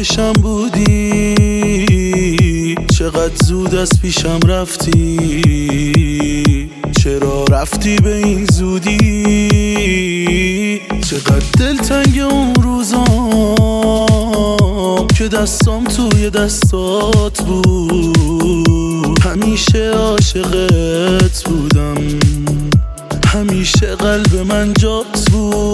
خوابشم بودی، چقدر زود از پیشم رفتی، چرا رفتی به این زودی؟ چقدر دلتنگ اون روزام که دستام توی دستات بود، همیشه عاشقت بودم، همیشه قلب من جات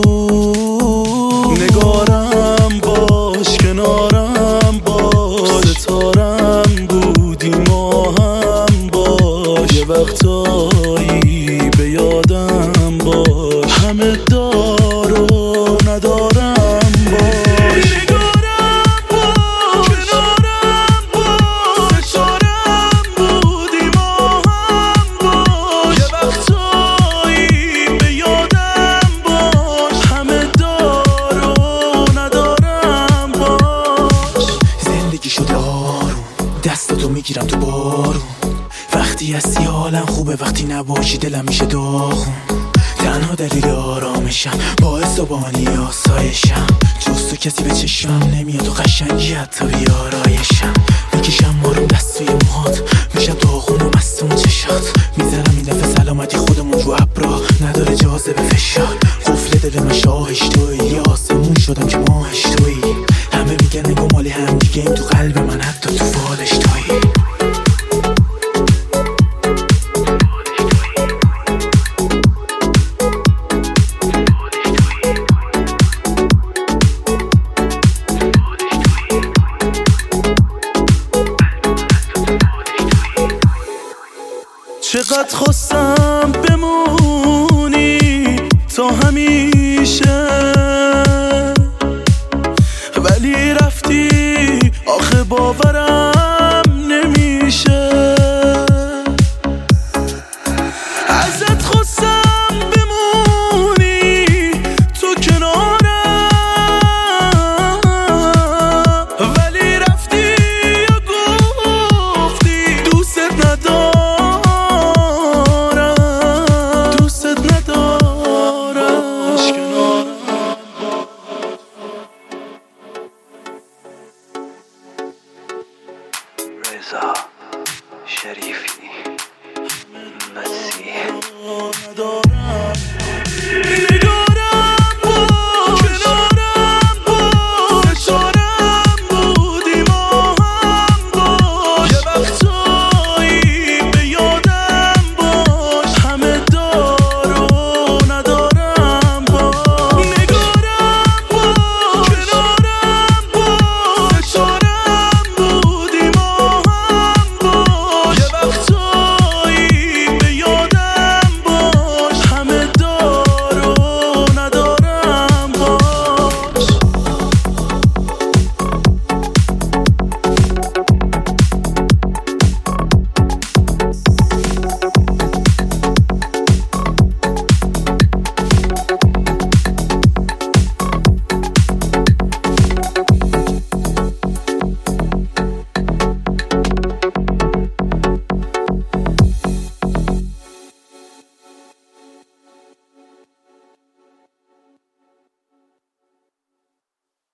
بود. نگارم باش، کنارم باش، ستارم بودی، ما هم باش، یه وقتایی به یادم باش، همه دار و ندارم باش. نگارم باش، کنارم باش، ستارم بودی، ما هم باش، یه وقتایی به یادم باش، همه دار و ندارم باش. زندگی شده آروم، دستاتو میگیرم تو بارون، وقتی هستی حالم خوبه، وقتی نباشی دلم میشه داغون. تنها دلیل آرامشم، باعث و بانی آسایشم، جز تو کسی به چشمم نمیاد و قشنگی حتی بیارایشم. میکشم مارم دست توی موهات، میشم داغون و مستون چشات، میزنم این دفعه سلامتی خودمون رو ابرا، نداره جاذبه فشار. قفل دل من شاهش توی، یه آسمون شدم که ماهش توی، همه میگن نگو مالی هم دیگه، این تو قلب من حتی تو فالش توی. چقدر خواستم بمونی تا همیشه،